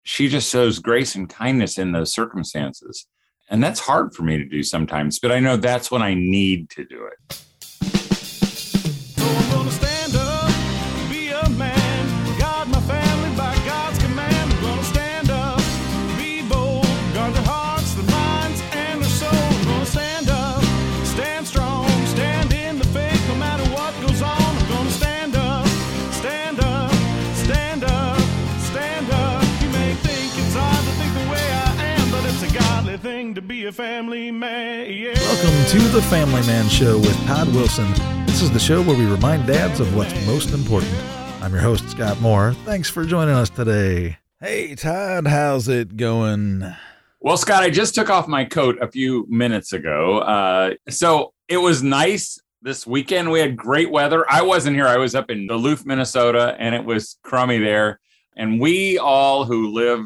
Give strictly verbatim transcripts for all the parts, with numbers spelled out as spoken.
she just shows grace and kindness in those circumstances. And that's hard for me to do sometimes, but I know that's when I need to do it. So I'm gonna stand up, be a man, guard my family by God's command. I'm gonna stand up, be bold, guard their hearts, their minds, and their souls. I'm gonna stand up, stand strong, stand in the faith no matter what goes on. I'm gonna stand up, stand up, stand up, stand up. You may think it's hard to think the way I am, but it's a godly thing to be a family man. Yeah. Welcome to the Family Man Show with Todd Wilson. This is the show where we remind dads of what's most important. I'm your host, Scott Moore. Thanks for joining us today. Hey, Todd, how's it going? Well, Scott, I just took off my coat a few minutes ago. Uh, so it was nice this weekend. We had great weather. I wasn't here. I was up in Duluth, Minnesota, and it was crummy there. And we all who live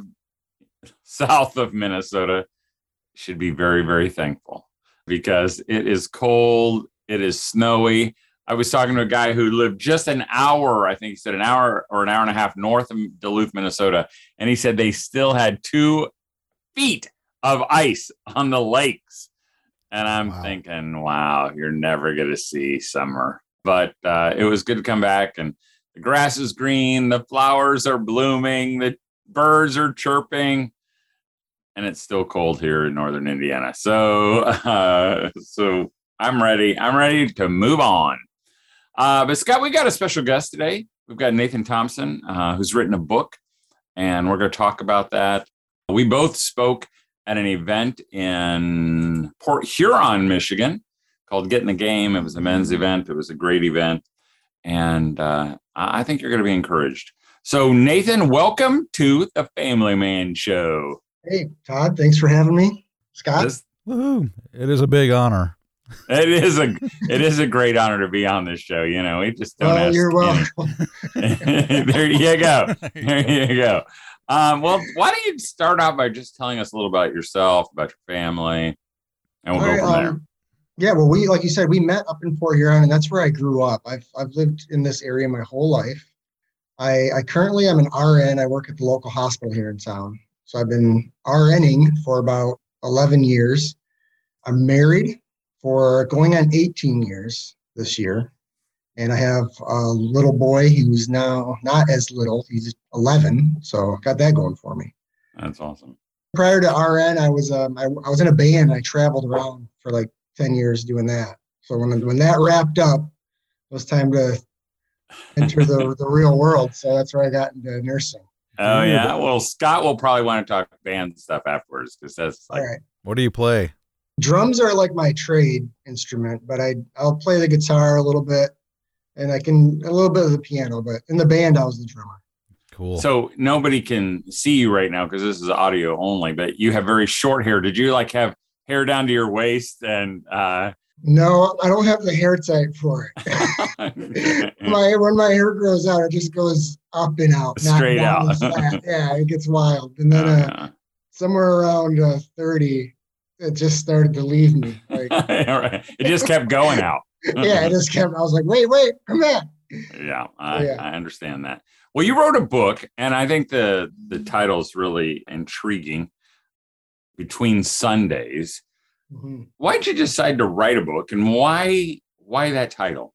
south of Minnesota should be very, very thankful because it is cold. It is snowy. I was talking to a guy who lived just an hour, I think he said an hour or an hour and a half north of Duluth, Minnesota. And he said they still had two feet of ice on the lakes. And I'm wow. thinking, wow, you're never going to see summer. But uh, it was good to come back. And the grass is green. The flowers are blooming. The birds are chirping. And it's still cold here in northern Indiana. So, uh, so I'm ready. I'm ready to move on. Uh, but Scott, we got a special guest today. We've got Nathan Thompson, uh, who's written a book, and we're going to talk about that. We both spoke at an event in Port Huron, Michigan, called Get in the Game. It was a men's event. It was a great event, and uh, I think you're going to be encouraged. So, Nathan, welcome to the Family Man Show. Hey, Todd, thanks for having me. Scott? This, Woohoo. It is a big honor. It is a it is a great honor to be on this show. You know, we just don't well, ask. You're welcome. There you go. There you go. Um, well, why don't you start out by just telling us a little about yourself, about your family, and we'll All go right, from there. Um, yeah, well, we like you said, we met up in Port Huron, and that's where I grew up. I've I've lived in this area my whole life. I, I currently am an R N. I work at the local hospital here in town. So I've been RNing for about eleven years. I'm married for going on eighteen years this year. And I have a little boy who's now not as little. He's eleven. So got that going for me. That's awesome. Prior to R N, I was um, I, I was in a band. I traveled around for like ten years doing that. So when when that wrapped up, it was time to enter the, the real world. So that's where I got into nursing. Oh, yeah. Well, Scott will probably want to talk band stuff afterwards because that's like. All right. What do you play? Drums are like my trade instrument, but I, I'll play the guitar a little bit and I can a little bit of the piano, but in the band, I was the drummer. Cool. So nobody can see you right now because this is audio only, but you have very short hair. Did you like have hair down to your waist and uh No, I don't have the hair type for it. my when my hair grows out, it just goes up and out, straight out. Yeah, it gets wild. And then uh, uh, somewhere around uh, thirty, it just started to leave me. Like, it just kept going out. Yeah, it just kept. I was like, wait, wait, come back. Yeah, I, yeah, I understand that. Well, you wrote a book, and I think the the title is really intriguing. Between Sundays. Mm-hmm. Why did you decide to write a book, and why why that title?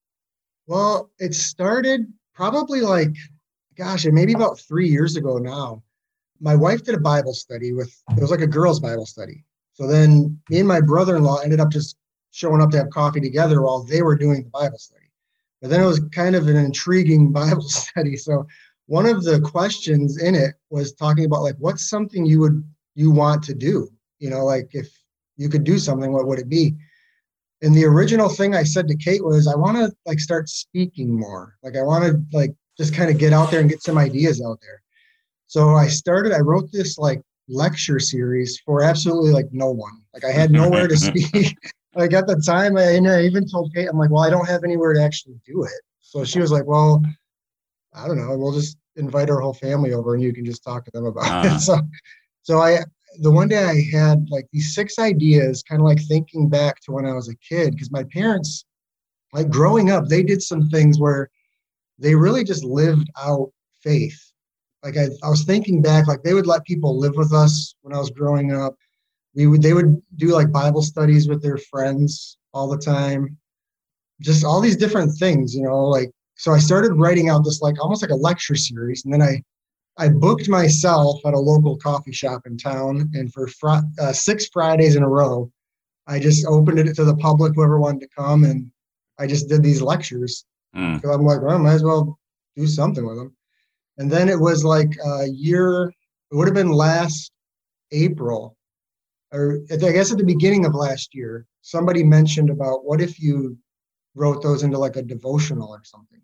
Well, it started probably like, gosh, it maybe about three years ago now. My wife did a Bible study with, it was like a girls' Bible study. So then me and my brother-in-law ended up just showing up to have coffee together while they were doing the Bible study. But then it was kind of an intriguing Bible study. So one of the questions in it was talking about like, what's something you would, you want to do? You know, like if you could do something, what would it be? And the original thing I said to Kate was, I want to like start speaking more. Like I want to like just kind of get out there and get some ideas out there. So I started, I wrote this like lecture series for absolutely like no one. Like I had nowhere to speak. Like at the time, I, and I even told Kate, I'm like, well, I don't have anywhere to actually do it. So she was like, well, I don't know. We'll just invite our whole family over and you can just talk to them about uh. it. So, so I, the one day I had like these six ideas, kind of like thinking back to when I was a kid, because my parents, like growing up, they did some things where they really just lived out faith. like I, I was thinking back, like they would let people live with us when I was growing up. We would, they would do like Bible studies with their friends all the time. Just all these different things, you know, like, so I started writing out this, like, almost like a lecture series. And then I, I booked myself at a local coffee shop in town. And for fr- uh, six Fridays in a row, I just opened it to the public, whoever wanted to come. And I just did these lectures. Mm. So I'm like, well, I might as well do something with them. And then it was like a year, it would have been last April, or I guess at the beginning of last year, somebody mentioned about what if you wrote those into like a devotional or something.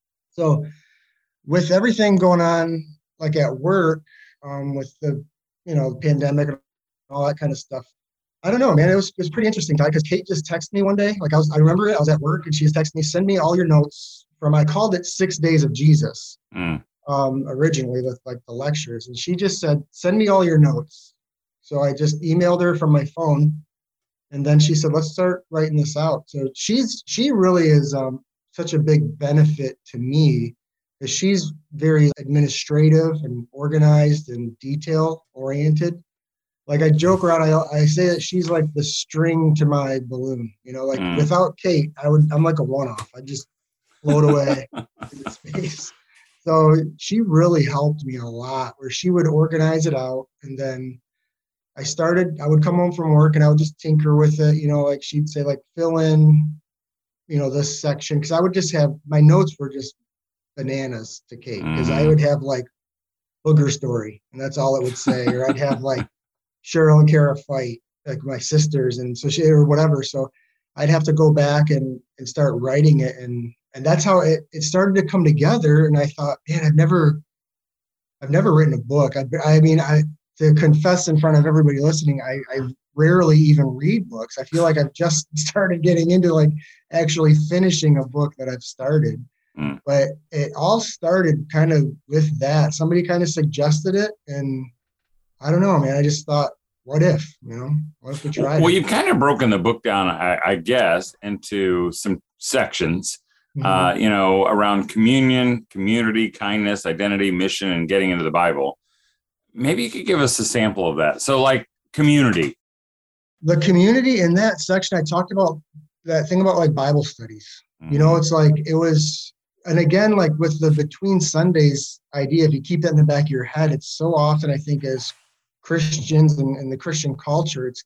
So with everything going on, like at work, um, with the, you know, the pandemic and all that kind of stuff, I don't know, man, it was, it was pretty interesting, because Kate just texted me one day. Like I was, I remember it, I was at work and she was texting me, send me all your notes from, I called it Six Days of Jesus, Mm. um, originally with like the lectures. And she just said, send me all your notes. So I just emailed her from my phone. And then she said, let's start writing this out. So she's, she really is um, such a big benefit to me, because she's very administrative and organized and detail oriented. Like I joke around, I, I say that she's like the string to my balloon, you know, like Mm. without Kate, I would, I'm like a one-off. I just float away into space. So she really helped me a lot, where she would organize it out. And then I started, I would come home from work and I would just tinker with it, you know, like she'd say, like, fill in, you know, this section. Cause I would just have, my notes were just bananas to Kate, because I would have like booger story and that's all it would say. Or I'd have like Cheryl and Kara fight, like my sisters, and so she, or whatever. So I'd have to go back and, and start writing it. And, and that's how it, it started to come together. And I thought, man, I've never, I've never written a book. I, I mean, I, to confess in front of everybody listening, I, I rarely even read books. I feel like I've just started getting into like actually finishing a book that I've started. Mm. But it all started kind of with that. Somebody kind of suggested it. And I don't know, man, I just thought, what if, you know, what if we tried Well, it? you've kind of broken the book down, I, I guess, into some sections, Mhm. uh, you know, around communion, community, kindness, identity, mission, and getting into the Bible. Maybe you could give us a sample of that. So like community. The community in that section, I talked about that thing about like Bible studies. You know, it's like, it was, and again, like with the between Sundays idea, if you keep that in the back of your head, it's so often, I think, as Christians and, and the Christian culture, it's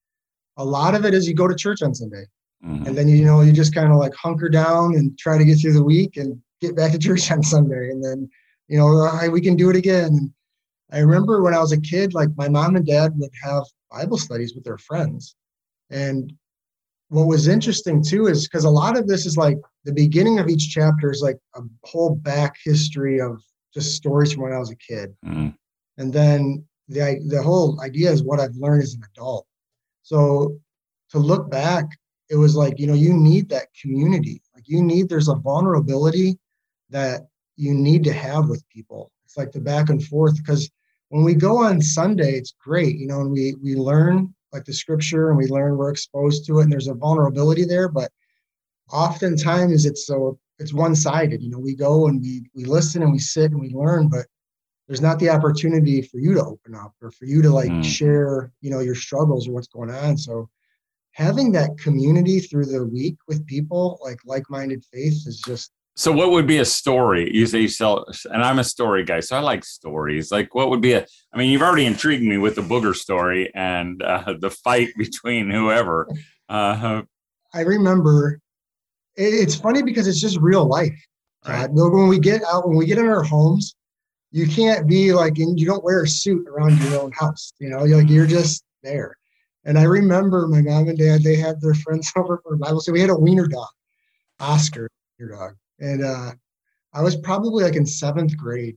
a lot of it is you go to church on Sunday. Mhm. And then, you know, you just kind of like hunker down and try to get through the week and get back to church on Sunday. And then, you know, hey, we can do it again. And I remember when I was a kid, like my mom and dad would have Bible studies with their friends. And what was interesting too is because a lot of this is like the beginning of each chapter is like a whole back history of just stories from when I was a kid. Mhm. And then the the whole idea is what I've learned as an adult. So to look back, it was like, you know, you need that community. Like you need, there's a vulnerability that you need to have with people. It's like the back and forth, because when we go on Sunday, it's great, you know, and we we learn like the scripture and we learn, we're exposed to it, and there's a vulnerability there. But oftentimes it's so it's one-sided. You know, we go and we we listen and we sit and we learn, but there's not the opportunity for you to open up or for you to like Mm. share, you know, your struggles or what's going on. So having that community through the week with people like like-minded faith is just. So what would be a story? You say you sell, and I'm a story guy, so I like stories. Like what would be a, I mean, you've already intrigued me with the booger story and uh, the fight between whoever. Uh, I remember it, it's funny because it's just real life. Right. Todd. When we get out, when we get in our homes, you can't be like, in, you don't wear a suit around your own house. You know, you're like, you're just there. And I remember my mom and dad, they had their friends over for Bible study. We had a wiener dog, Oscar, wiener dog. And uh, I was probably like in seventh grade,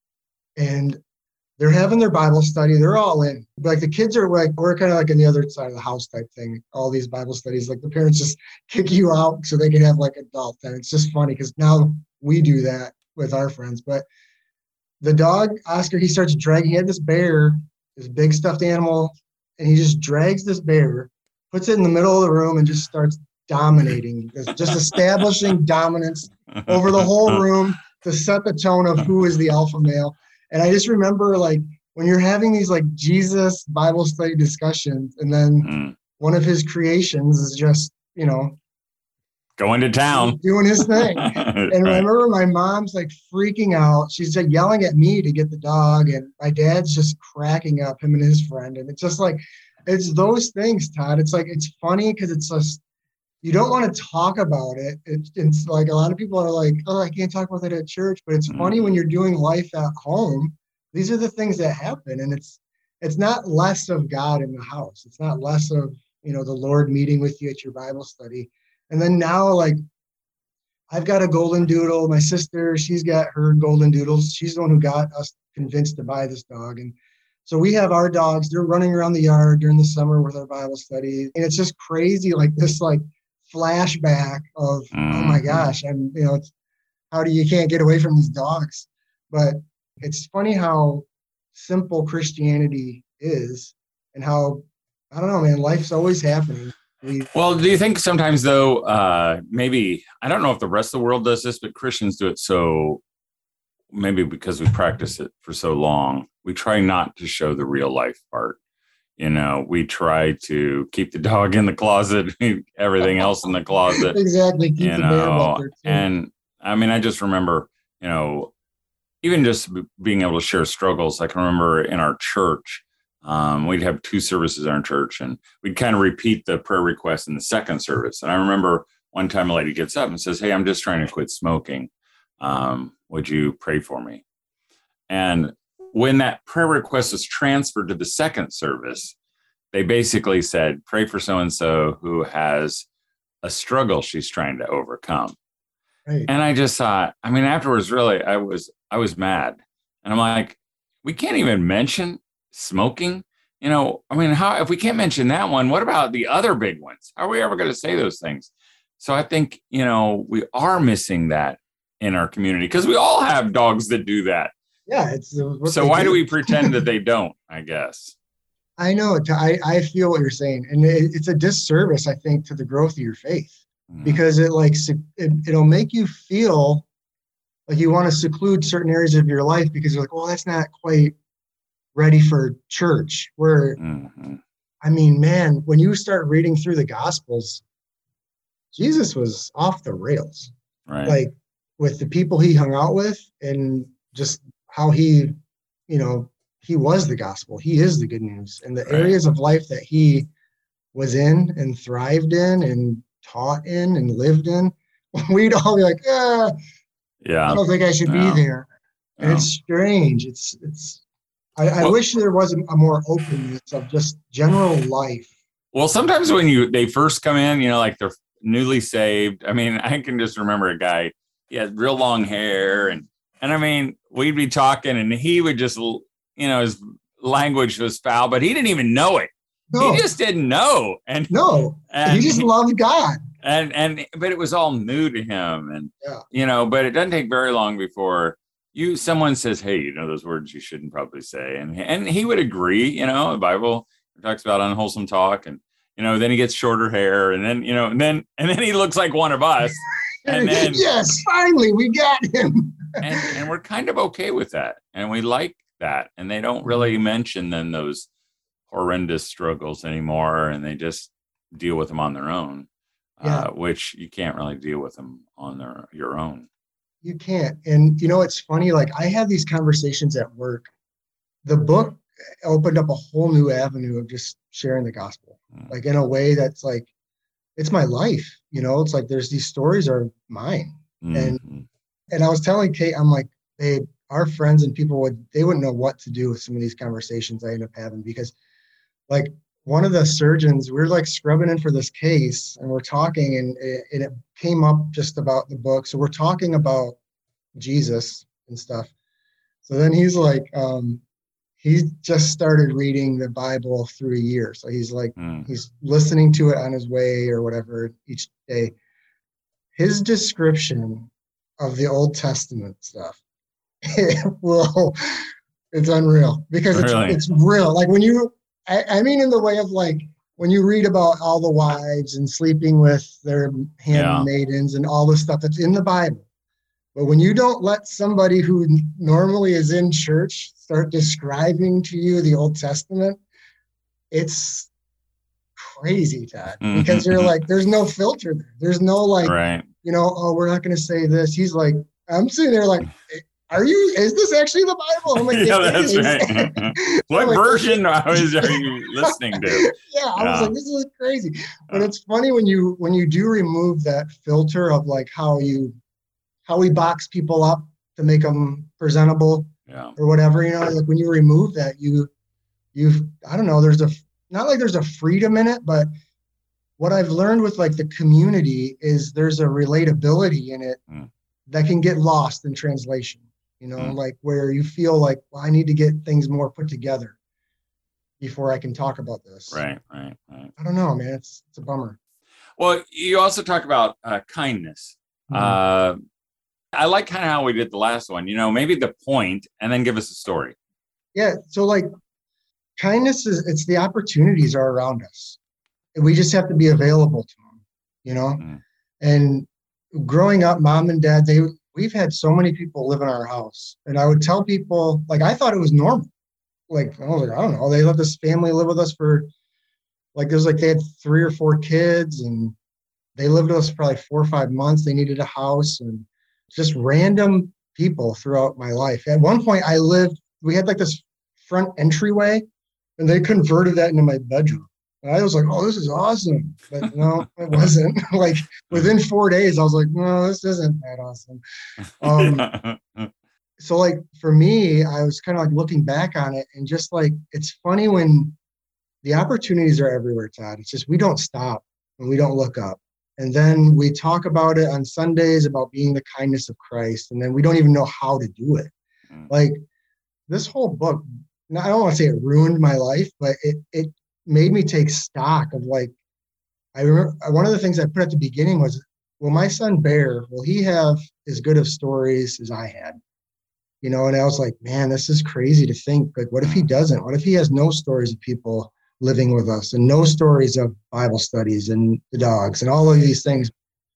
and they're having their Bible study. They're all in. Like the kids are like, we're kind of like on the other side of the house type thing. All these Bible studies, like the parents just kick you out so they can have like adult time. It's just funny because now we do that with our friends. But the dog, Oscar, he starts dragging. He had this bear, this big stuffed animal, and he just drags this bear, puts it in the middle of the room, and just starts dominating, just establishing dominance over the whole room to set the tone of who is the alpha male. And I just remember like when you're having these like Jesus Bible study discussions, and then Mm. one of his creations is just, you know, Going to town. doing his thing. And I Right. remember my mom's like freaking out. She's like yelling at me to get the dog, and my dad's just cracking up, him and his friend. And it's just like, it's those things, Todd. It's like, it's funny because it's just, you don't want to talk about it. It. It's like a lot of people are like, oh, I can't talk about that at church. But it's funny when you're doing life at home. These are the things that happen. And it's it's not less of God in the house. It's not less of, you know, the Lord meeting with you at your Bible study. And then now, like, I've got a golden doodle. My sister, she's got her golden doodles. She's the one who got us convinced to buy this dog. And so we have our dogs. They're running around the yard during the summer with our Bible study. And it's just crazy, like this, like, flashback of, Mm. oh my gosh, I'm, you know, it's, how do you can't get away from these dogs? But it's funny how simple Christianity is, and how, I don't know, man, life's always happening. We, Well, do you think sometimes though, uh, maybe, I don't know if the rest of the world does this, but Christians do it so, maybe because we practice it for so long, we try not to show the real life part. You know, we try to keep the dog in the closet, everything else in the closet, exactly. Keep you the bear know, up there too. and I mean, I just remember, you know, even just b- being able to share struggles. I can remember in our church, um, we'd have two services in our church, and we'd kind of repeat the prayer request in the second service. And I remember one time a lady gets up and says, "Hey, I'm just trying to quit smoking. Um, would you pray for me?" And when that prayer request was transferred to the second service, they basically said, "Pray for so-and-so who has a struggle she's trying to overcome." Right. And I just thought, I mean, afterwards, really, I was, I was mad. And I'm like, we can't even mention smoking. You know, I mean, how, if we can't mention that one, what about the other big ones? How are we ever going to say those things? So I think, you know, we are missing that in our community because we all have dogs that do that. Yeah. It's uh, what So they why do we pretend that they don't, I guess? I know. T- I, I feel what you're saying. And it, it's a disservice, I think, to the growth of your faith, Mhm. because it like, sec- it, it'll make you feel like you want to seclude certain areas of your life because you're like, well, that's not quite ready for church. Where, Mhm. I mean, man, when you start reading through the Gospels, Jesus was off the rails, Right. like with the people he hung out with and just how he, you know, he was the gospel. He is the good news. And the Right. areas of life that he was in and thrived in and taught in and lived in, we'd all be like, ah, Yeah. I don't think I should No. be there. And No. it's strange. It's, it's, I, I Well- wish there was a, a more openness of just general life. Well, sometimes when you they first come in, you know, like they're newly saved. I mean, I can just remember a guy. He had real long hair, and and I mean, we'd be talking, and he would just, you know, his language was foul, but he didn't even know it. No, He just didn't know, and no, and he just loved God. and and but it was all new to him, and Yeah. you know, but it doesn't take very long before you someone says, "Hey, you know those words you shouldn't probably say," and and he would agree. You know, the Bible talks about unwholesome talk, and you know, then he gets shorter hair, and then you know, and then and then he looks like one of us, and then yes, finally we got him. and and we're kind of okay with that, and we like that, and they don't really mention then those horrendous struggles anymore, and they just deal with them on their own, Yeah. uh, which you can't really deal with them on their your own. You can't. And you know, it's funny, like I had these conversations at work. The book opened up a whole new avenue of just sharing the gospel, Mm. like in a way that's like, it's my life, you know, it's like there's these stories are mine. And Mhm. and I was telling Kate, I'm like, they, our friends and people would, they wouldn't know what to do with some of these conversations I end up having because like one of the surgeons, we're like scrubbing in for this case and we're talking and it, and it came up just about the book. So we're talking about Jesus and stuff. So then he's like, um, he just started reading the Bible through a year. So he's like, Mm. he's listening to it on his way or whatever each day. His description of the Old Testament stuff, well, it's unreal because it's, Really? it's real. Like when you, I, I mean, in the way of like, when you read about all the wives and sleeping with their handmaidens and all this stuff that's in the Bible, But when you don't let somebody who normally is in church start describing to you the Old Testament, it's crazy, Todd, because you're like, there's no filter there. There's no like, Right. you know, oh, we're not going to say this. He's like, I'm sitting there like, are you, is this actually the Bible? I'm like, Yeah, "It that's is." right. What like, version are you listening to? Yeah, I Yeah. was like, this is crazy. But it's funny when you when you do remove that filter of like how you how we box people up to make them presentable Yeah. or whatever, you know, like when you remove that, you you I don't know, there's a not like there's a freedom in it, but what I've learned with like the community is there's a relatability in it Mm. that can get lost in translation, you know, Mm. like where you feel like, well, I need to get things more put together before I can talk about this. Right. Right. Right. I don't know, man. It's it's a bummer. Well, you also talk about uh, kindness. Mhm. Uh, I like kind of how we did the last one. You know, maybe the point, and then give us a story. Yeah. So like kindness is it's the opportunities are around us. And we just have to be available to them, you know? Mm. And growing up, mom and dad, they we've had so many people live in our house. And I would tell people, like, I thought it was normal. Like, I was like, I don't know. They let this family live with us for like there's like they had three or four kids and they lived with us for probably four or five months. They needed a house and just random people throughout my life. At one point I lived, we had like this front entryway and they converted that into my bedroom. And I was like, oh, this is awesome. But no, it wasn't. Like within four days, I was like, no, this isn't that awesome. Um, so like for me, I was kind of like looking back on it and just like, it's funny when the opportunities are everywhere, Todd. It's just, we don't stop and we don't look up. And then we talk about it on Sundays about being the kindness of Christ. And then we don't even know how to do it. Mm. Like this whole book, I don't want to say it ruined my life, but it, it made me take stock of like, I remember one of the things I put at the beginning was, will my son Bear, will he have as good of stories as I had? You know, and I was like, man, this is crazy to think. Like, what if he doesn't? What if he has no stories of people living with us and no stories of Bible studies and the dogs and all of these things?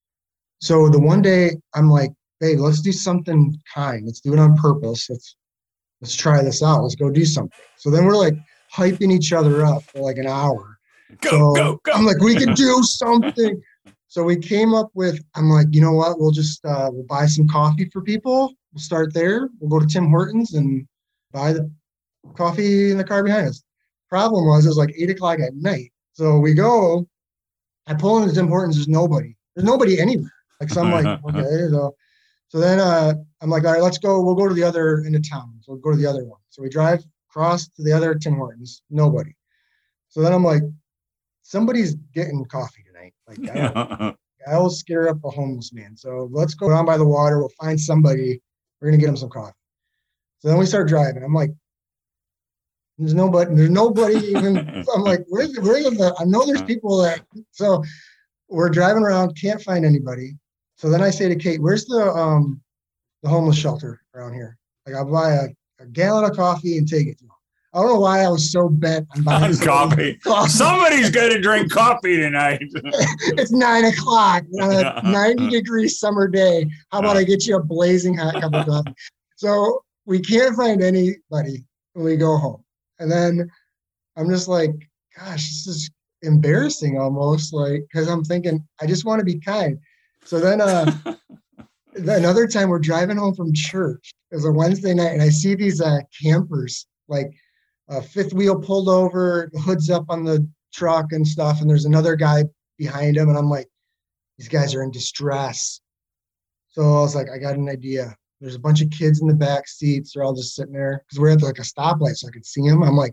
So the one day I'm like, babe, let's do something kind. Let's do it on purpose. Let's let's try this out. Let's go do something. So then we're like hyping each other up for like an hour. Go, so go, go. I'm like, we can do something. So we came up with, I'm like, you know what? We'll just, uh, we'll buy some coffee for people. We'll start there. We'll go to Tim Hortons and buy the coffee in the car behind us. Problem was, it was like eight o'clock at night. So we go, I pull into Tim Hortons. There's nobody. There's nobody anywhere. Like, so I'm like, okay. So, so then uh, I'm like, all right, let's go. We'll go to the other end of town. So we'll go to the other one. So we drive across to the other Tim Hortons. Nobody. So then I'm like, somebody's getting coffee tonight. Like, I don't, I will scare up a homeless man. So let's go down by the water. We'll find somebody. We're going to get him some coffee. So then we start driving. I'm like, there's nobody, there's nobody even, I'm like, where's, where's the, I know there's people that, so we're driving around, can't find anybody. So then I say to Kate, where's the, um, the homeless shelter around here? Like, I'll buy a, a gallon of coffee and take it to them. I don't know why I was so bent on buying On coffee. coffee. Somebody's going to drink coffee tonight. It's nine o'clock on a ninety degree summer day. How about I get you a blazing hot cup of coffee? So we can't find anybody when we go home. And then I'm just like, gosh, this is embarrassing almost, like, because I'm thinking, I just want to be kind. So then uh, another time we're driving home from church. It was a Wednesday night, and I see these uh, campers, like, a fifth wheel pulled over, the hood's up on the truck and stuff. And there's another guy behind him. And I'm like, these guys are in distress. So I was like, I got an idea. There's a bunch of kids in the back seats. They're all just sitting there because we're at like a stoplight so I could see them. I'm like,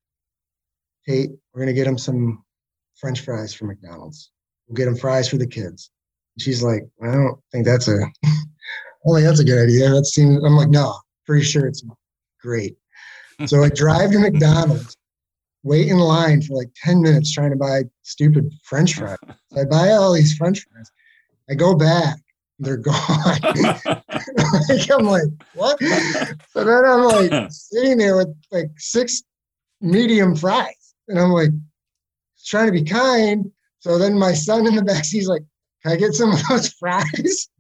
hey, we're going to get them some French fries from McDonald's. We'll get them fries for the kids. And she's like, I don't think that's a, I don't think that's a good idea. That seems, I'm like, no, pretty sure it's great. So I drive to McDonald's, wait in line for like ten minutes trying to buy stupid French fries. So I buy all these French fries. I go back. They're gone. I'm like, what? So then I'm like sitting there with like six medium fries. And I'm like, trying to be kind. So then my son in the backseat's like, can I get some of those fries?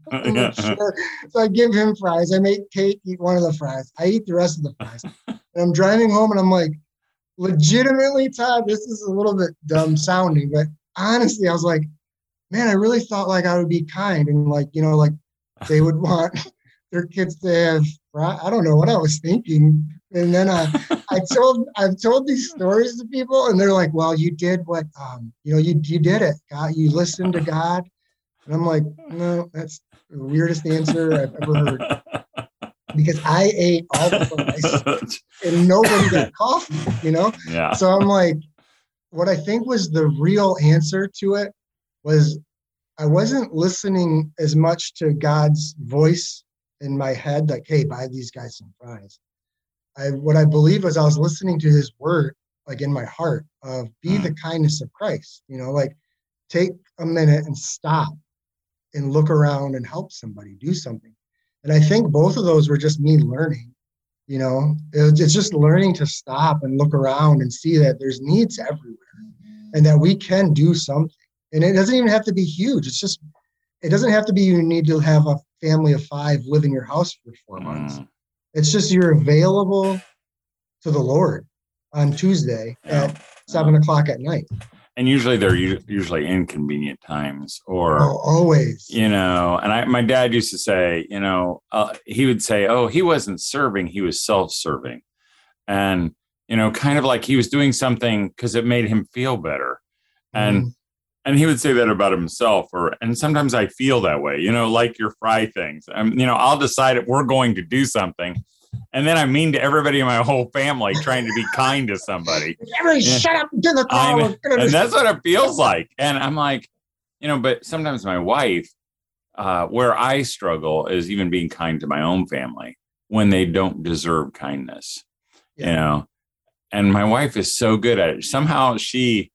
I'm like, sure. So I give him fries. I make Kate eat one of the fries. I eat the rest of the fries. And I'm driving home and I'm like, legitimately, Todd, this is a little bit dumb sounding, but honestly, I was like, man, I really thought like I would be kind and like, you know, like they would want their kids to have, I don't know what I was thinking. And then I, I told, I've told these stories to people and they're like, well, you did what, um, you know, you, you did it. God, you listened to God. And I'm like, no, that's the weirdest answer I've ever heard. Because I ate all the fries and nobody got coffee, you know? Yeah. So I'm like, what I think was the real answer to it was I wasn't listening as much to God's voice in my head, like, hey, buy these guys some fries. I, what I believe was I was listening to his word, like in my heart, of be the kindness of Christ, you know, like take a minute and stop and look around and help somebody do something. And I think both of those were just me learning, you know, it was, it's just learning to stop and look around and see that there's needs everywhere and that we can do something. And it doesn't even have to be huge. It's just, it doesn't have to be you need to have a family of five live in your house for four months. Mm. It's just you're available to the Lord on Tuesday yeah. at seven yeah. o'clock at night. And usually they're u- usually inconvenient times or, oh, always, you know, and I, my dad used to say, you know, uh, he would say, oh, he wasn't serving, he was self-serving. And, you know, kind of like he was doing something because it made him feel better. And, mm. and he would say that about himself. Or, and sometimes I feel that way, you know, like your fry things. Um, you know, I'll decide if we're going to do something. And then I mean to everybody in my whole family trying to be kind to somebody. Everybody yeah. shut up and do the call. And that's what it feels like. And I'm like, you know, but sometimes my wife, uh, where I struggle is even being kind to my own family when they don't deserve kindness, yeah. you know. And my wife is so good at it. Somehow she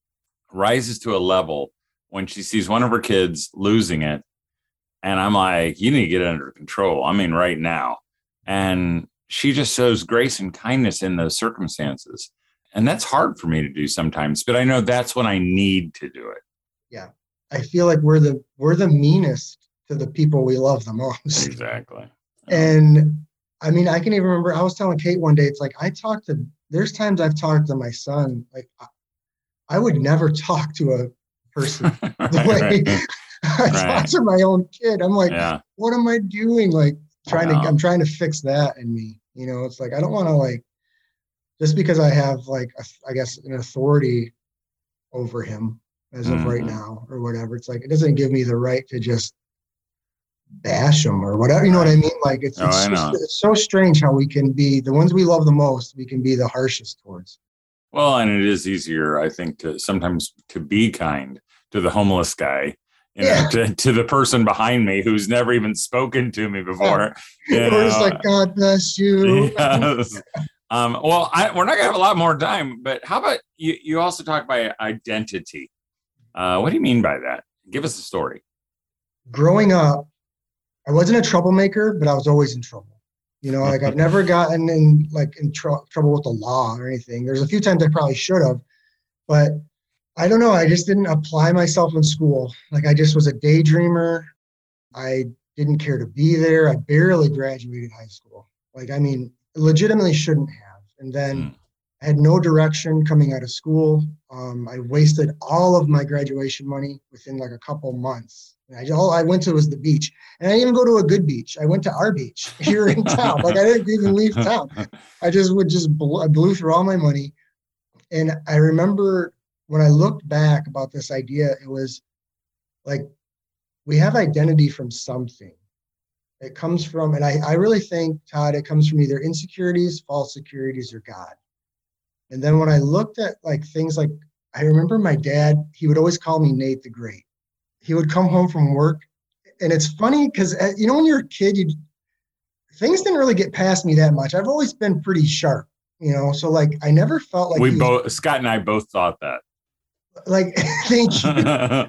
rises to a level when she sees one of her kids losing it. And I'm like, you need to get it under control. I mean, right now. And she just shows grace and kindness in those circumstances. And that's hard for me to do sometimes, but I know that's when I need to do it. Yeah. I feel like we're the, we're the meanest to the people we love the most. Exactly. And I mean, I can even remember, I was telling Kate one day, it's like, I talked to, there's times I've talked to my son, like I, I would never talk to a person the way right. I right. talk to my own kid. I'm like, yeah. what am I doing? Like, trying to I'm trying to fix that in me, you know. It's like I don't want to like just because I have like a, I guess an authority over him as of mm-hmm. right now or whatever, it's like it doesn't give me the right to just bash him or whatever, you know what I mean? Like it's, oh, it's, just, it's so strange how we can be the ones we love the most, we can be the harshest towards. Well, and it is easier, I think, to sometimes to be kind to the homeless guy. You know, yeah. to, to the person behind me who's never even spoken to me before. Yeah. We're just like, God bless you. Yes. um, well, I, we're not going to have a lot more time, but how about you, you also talk about identity. Uh, what do you mean by that? Give us a story. Growing up, I wasn't a troublemaker, but I was always in trouble. You know, like I've never gotten in like in tr- trouble with the law or anything. There's a few times I probably should have, but I don't know. I just didn't apply myself in school. Like I just was a daydreamer. I didn't care to be there. I barely graduated high school. Like, I mean, legitimately shouldn't have. And then mm. I had no direction coming out of school. Um, I wasted all of my graduation money within like a couple months. And I, all I went to was the beach. And I didn't even go to a good beach. I went to our beach here in town. Like I didn't even leave town. I just would just, bl- I blew through all my money. And I remember when I looked back about this idea, it was like, we have identity from something. It comes from, and I, I really think, Todd, it comes from either insecurities, false securities, or God. And then when I looked at like things like, I remember my dad, he would always call me Nate the Great. He would come home from work. And it's funny because, you know, when you're a kid, you things didn't really get past me that much. I've always been pretty sharp, you know, so like I never felt like we both, was, Scott and I both thought that. Like, thank you.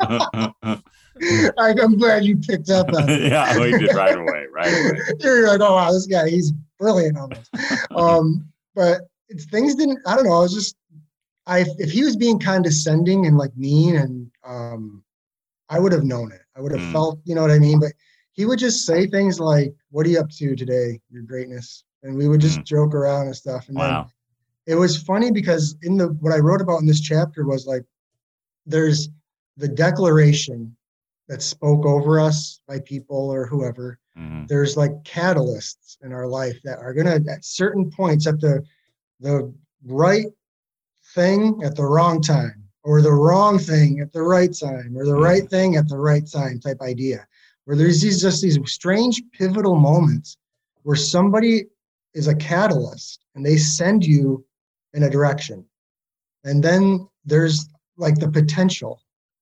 I'm glad you picked up on it. Yeah, we did right away, right away. You're like, oh, wow, this guy, he's brilliant on this. Um, but it's, things didn't, I don't know, I was just, I if he was being condescending and like mean, and um, I would have known it. I would have mm. felt, you know what I mean? But he would just say things like, "What are you up to today, your greatness?" And we would just mm. joke around and stuff. And wow. then it was funny because in the what I wrote about in this chapter was like, there's the declaration that spoke over us by people or whoever. Mm-hmm. There's like catalysts in our life that are going to, at certain points, at the the right thing at the wrong time, or the wrong thing at the right time, or the mm-hmm. right thing at the right time type idea, where there's these just these strange pivotal moments where somebody is a catalyst and they send you in a direction. And then there's like the potential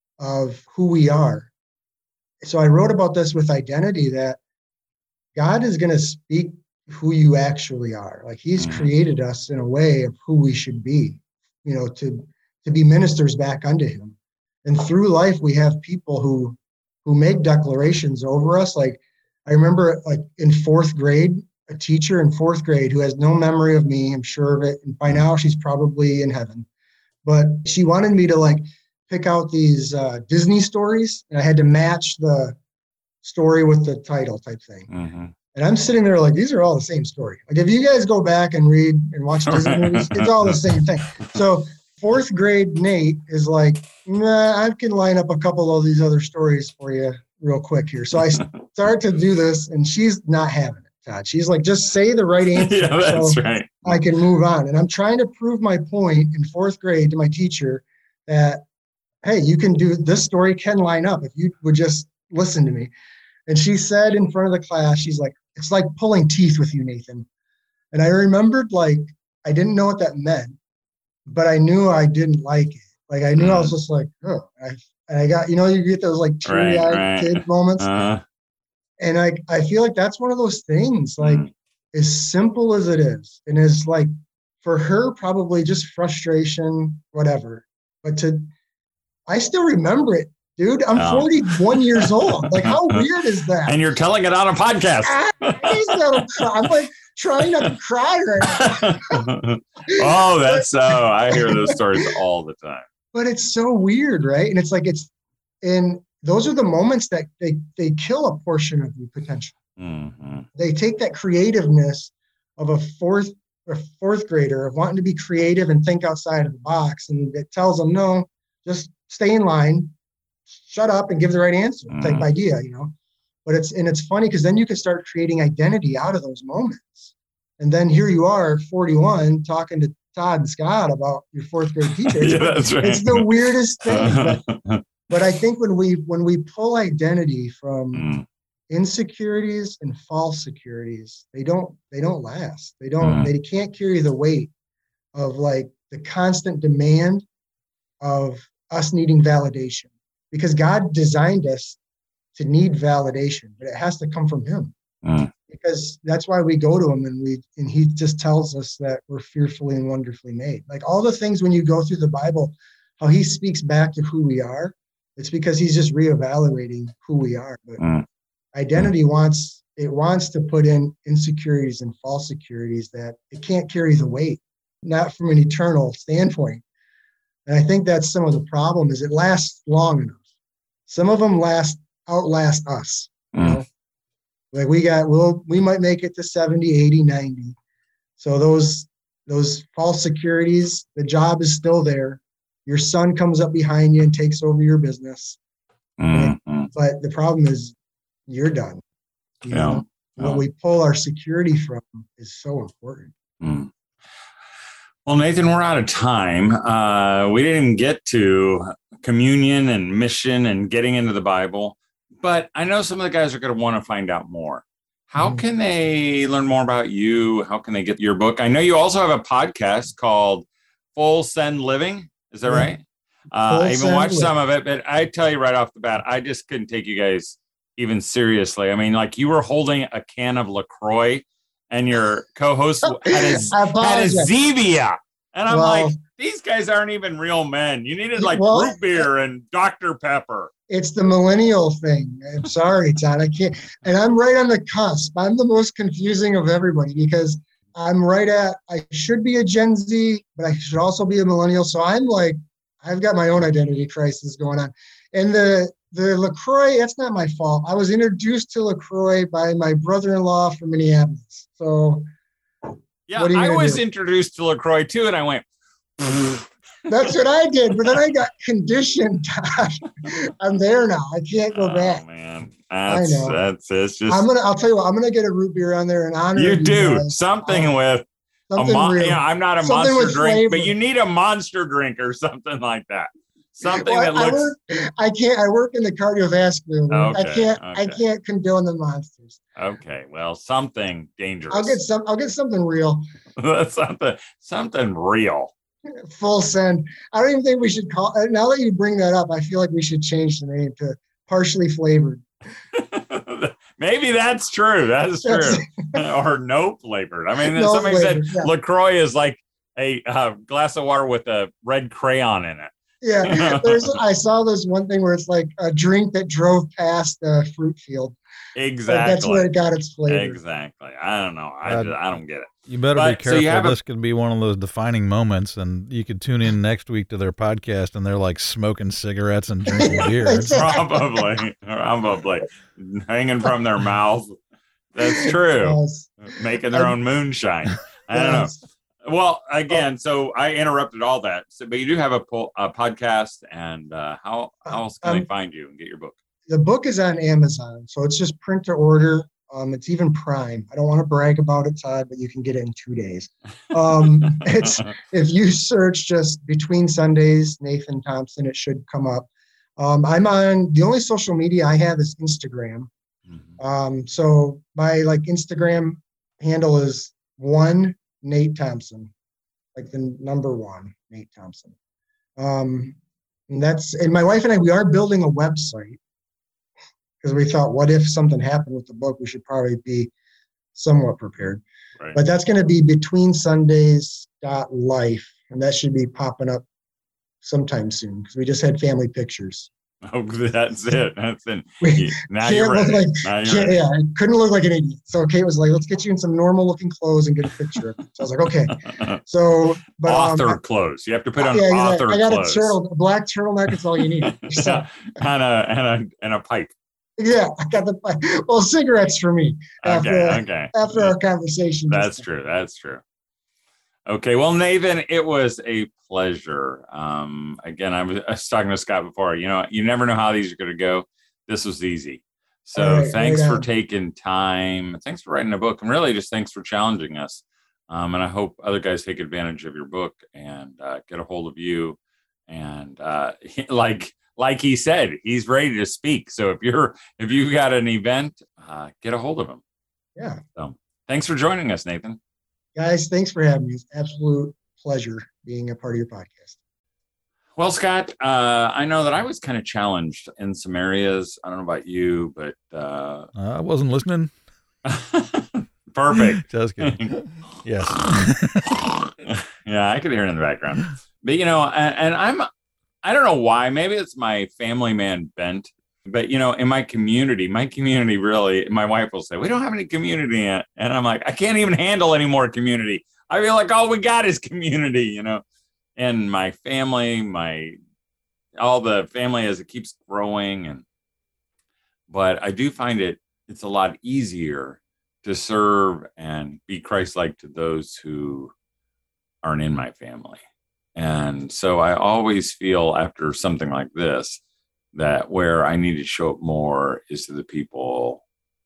of who we are. So I wrote about this with identity, that God is going to speak who you actually are. Like he's mm-hmm. created us in a way of who we should be, you know, to, to be ministers back unto him. And through life, we have people who, who make declarations over us. Like I remember like in fourth grade, a teacher in fourth grade who has no memory of me, I'm sure of it. And by now she's probably in heaven, but she wanted me to like pick out these uh, Disney stories, and I had to match the story with the title type thing. Mm-hmm. And I'm sitting there like, these are all the same story. Like if you guys go back and read and watch Disney movies, it's all the same thing. So fourth grade Nate is like, nah, I can line up a couple of these other stories for you real quick here. So I start to do this, and she's not having it, Todd. She's like, just say the right answer. Yeah, that's so right. I can move on. And I'm trying to prove my point in fourth grade to my teacher that, hey, you can do this story can line up if you would just listen to me. And she said in front of the class, she's like, it's like pulling teeth with you, Nathan. And I remembered, like, I didn't know what that meant, but I knew I didn't like it. Like, I knew mm. I was just like, oh, I, and I got, you know, you get those like teary-eyed right, right. kid moments. Uh-huh. And I, I feel like that's one of those things, like mm. as simple as it is. And is like, for her, probably just frustration, whatever. But to, I still remember it, dude. I'm oh. forty-one years old. Like, how weird is that? And you're telling it on a podcast. I'm like trying not to cry right now. Oh, that's so. Uh, I hear those stories all the time. But it's so weird, right? And it's like it's, and those are the moments that they they kill a portion of your potential. Mm-hmm. They take that creativeness of a fourth or fourth grader of wanting to be creative and think outside of the box, and it tells them, no, just stay in line, shut up and give the right answer mm. type idea, you know. But it's, and it's funny because then you can start creating identity out of those moments. And then here you are, forty-one, talking to Todd and Scott about your fourth grade teacher. It's, yeah, that's right. It's the weirdest thing. But, but I think when we when we pull identity from mm. insecurities and false securities, they don't they don't last. They don't mm. they can't carry the weight of like the constant demand of us needing validation, because God designed us to need validation, but it has to come from him. Mm. Because that's why we go to him, and we and he just tells us that we're fearfully and wonderfully made. Like all the things when you go through the Bible, how he speaks back to who we are, it's because he's just reevaluating who we are. But mm. identity mm. wants it wants to put in insecurities and false securities that it can't carry the weight, not from an eternal standpoint. And I think that's some of the problem, is it lasts long enough. Some of them last, outlast us. You mm. know? Like we got, we'll, we might make it to seventy, eighty, ninety. So those, those false securities, the job is still there. Your son comes up behind you and takes over your business. Mm. Right? But the problem is you're done. You yeah. know, yeah. what we pull our security from is so important. Mm. Well, Nathan, we're out of time. Uh, we didn't get to communion and mission and getting into the Bible, but I know some of the guys are going to want to find out more. How mm-hmm. can they learn more about you? How can they get your book? I know you also have a podcast called Full Send Living. Is that yeah. right? Uh, I even watched some of it, but I tell you right off the bat, I just couldn't take you guys even seriously. I mean, like you were holding a can of LaCroix and your co-host had a, had a Zevia. And I'm well, like, these guys aren't even real men. You needed like well, root beer and Doctor Pepper. It's the millennial thing. I'm sorry, Todd. I can't. And I'm right on the cusp. I'm the most confusing of everybody because I'm right at, I should be a Gen Z, but I should also be a millennial. So I'm like, I've got my own identity crisis going on. And the the LaCroix, that's not my fault. I was introduced to LaCroix by my brother-in-law from Minneapolis. So Yeah, what are you I gonna was do? introduced to LaCroix too, and I went, That's what I did, but then I got conditioned. I'm there now. I can't go oh, back. man. That's, know. that's, it's just, I'm gonna. I'll tell you what. I'm gonna get a root beer on there in honor. you of do guys. something Uh, with a something mon- real. you know, I'm not a Something monster with drink, but flavor. you need a monster drink or something like that. Something Well, that I, looks, work, I can't. I work in the cardiovascular. world. I Okay, can't. I okay. can't condone the monsters. okay, well, something dangerous. I'll get some. I'll get something real. something, something real. Full send. I don't even think we should call. Now that you bring that up, I feel like we should change the name to partially flavored. Maybe that's true. That's true. That's- or no flavored. I mean, No somebody flavored, said yeah. LaCroix is like a uh, glass of water with a red crayon in it. Yeah, there's. I saw this one thing where it's like a drink that drove past the fruit field. Like, Exactly. that's where it got its flavor. Exactly. I don't know. I, Uh, just, I don't get it. You better But, be so careful. you have a- This could be one of those defining moments, and you could tune in next week to their podcast, and they're like smoking cigarettes and drinking beer. It's- Probably. Probably. Hanging from their mouth. That's true. Yes. Making their own moonshine. I don't know. Yes. Well, again, so I interrupted all that. So, but you do have a, po- a podcast, and uh, how, how else can Um, they find you and get your book? The book is on Amazon, so it's just print to order. Um, it's even Prime. I don't want to brag about it, Todd, but you can get it in two days. Um, it's if you search just Between Sundays, Nathan Thompson, it should come up. Um, I'm on the only social media I have is Instagram. Mhm. Um, so my like Instagram handle is one Nate Thompson, like the number one Nate Thompson. Um, and that's and my wife and I we are building a website because we thought, what if something happened with the book? We should probably be somewhat prepared. Right. But that's going to be between sundays dot life, and that should be popping up sometime soon because we just had family pictures. Oh, that's it. That's it. We Now can't you're look ready. like Now you're can't, ready. yeah, I couldn't look like an idiot. So Kate was like, "Let's get you in some normal looking clothes and get a picture." of it. So I was like, "Okay." So, but author um, clothes. You have to put on yeah, author I got clothes. a turtle, a black turtleneck. It's all you need. So, and a and a and a pipe. yeah, I got the well cigarettes for me after Okay, okay. after our conversation. That's true. That's true. Okay. Well, Nathan, it was a pleasure. Um, again, I was, I was talking to Scott before. You know, you never know how these are going to go. This was easy. So All right, thanks right for on. taking time. Thanks for writing a book, and really just thanks for challenging us. Um, and I hope other guys take advantage of your book and uh, get a hold of you. And uh, like like he said, he's ready to speak. So if you're if you got an event, uh, get a hold of him. Yeah, So thanks for joining us, Nathan. guys, thanks for having me. It's an absolute pleasure being a part of your podcast. Well, Scott, uh, I know that I was kind of challenged in some areas. I don't know about you, but uh, I wasn't listening. perfect. Just kidding. Yes. Yeah, I could hear it in the background. But, you know, and, and I'm, I don't know why, maybe it's my family man bent, but, you know, in my community, my community really, my wife will say, we don't have any community yet. And I'm like, I can't even handle any more community. I feel like all we got is community, you know, and my family, my, all the family as it keeps growing. And, but I do find it, it's a lot easier to serve and be Christ-like to those who aren't in my family. And so I always feel after something like this, that where I need to show up more is to the people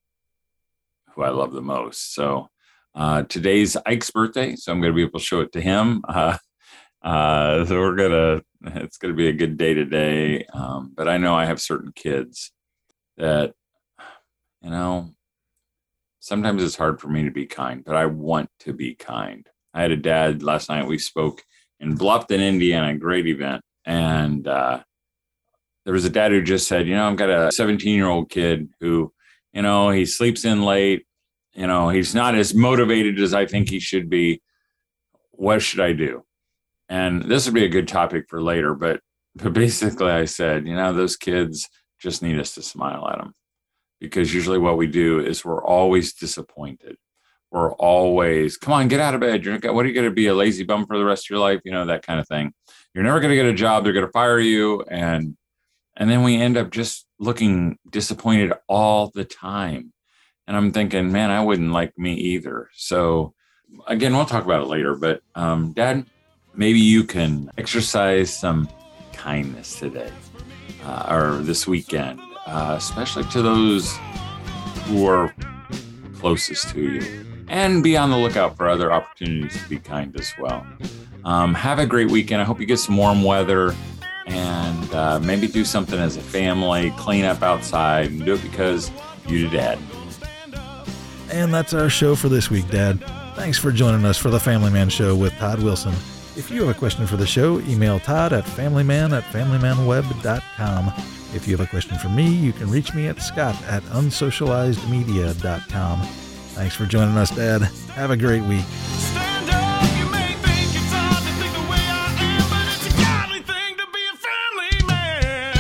who I love the most. So uh, today's Ike's birthday, so I'm going to be able to show it to him. Uh, uh, so we're going to, it's going to be a good day today. Um, but I know I have certain kids that, you know, sometimes it's hard for me to be kind, but I want to be kind. I had a dad last night. We spoke in Bluffton, Indiana, a great event. And uh, there was a dad who just said, you know, I've got a seventeen-year-old kid who, you know, he sleeps in late. You know, he's not as motivated as I think he should be. What should I do? And this would be a good topic for later. But, but basically I said, you know, those kids just need us to smile at them. Because usually what we do is we're always disappointed. We're always, come on, get out of bed. You're, what are you going to be, a lazy bum for the rest of your life? You know, that kind of thing. You're never going to get a job. They're going to fire you. And, And then we end up just looking disappointed all the time. And I'm thinking, man, I wouldn't like me either. So again, we'll talk about it later. But um, Dad, maybe you can exercise some kindness today uh, or this weekend, uh, especially to those who are closest to you. And be on the lookout for other opportunities to be kind as well. Um, have a great weekend. I hope you get some warm weather. And uh, maybe do something as a family, clean up outside, and do it because you did, Dad. And that's our show for this week, Dad. Thanks for joining us for the Family Man Show with Todd Wilson. If you have a question for the show, email Todd at familyman at familymanweb dot com. If you have a question for me, you can reach me at scott at unsocializedmedia dot com. Thanks for joining us, Dad. Have a great week. Stand up, you may think it's hard to think the way I am, but it's a godly thing to be a family man.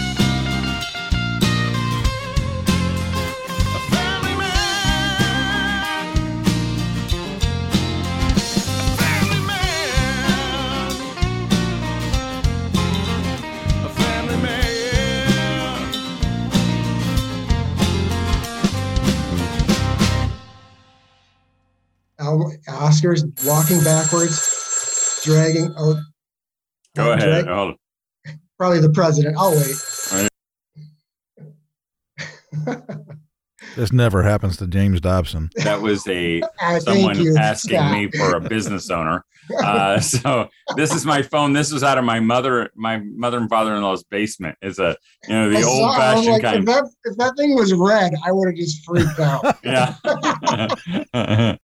A family man. A family man. A family man. Al- Oscar's walking backwards, dragging out. Go uh, ahead. drag- Hold on. probably the president. I'll wait. This never happens to James Dobson. That was a Uh, thank someone you, asking Scott. me for a business owner. Uh, so this is my phone. This was out of my mother, my mother and father-in-law's basement. It's a, you know, the I saw it, I was old-fashioned like, kind. If that, if that thing was red, I would have just freaked out. Yeah.